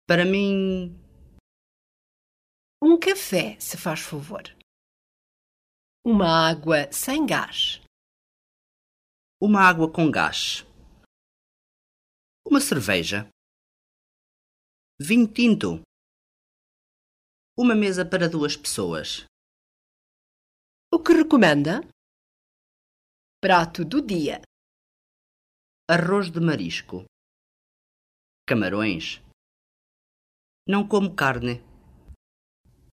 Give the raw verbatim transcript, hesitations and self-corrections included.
Para mim, Um café, se faz favor. Uma água sem gás. uma água com gás. Uma cerveja. Vinho tinto. Uma mesa para duas pessoas. O que recomenda? Prato do dia. Arroz de marisco. Camarões. Não como carne.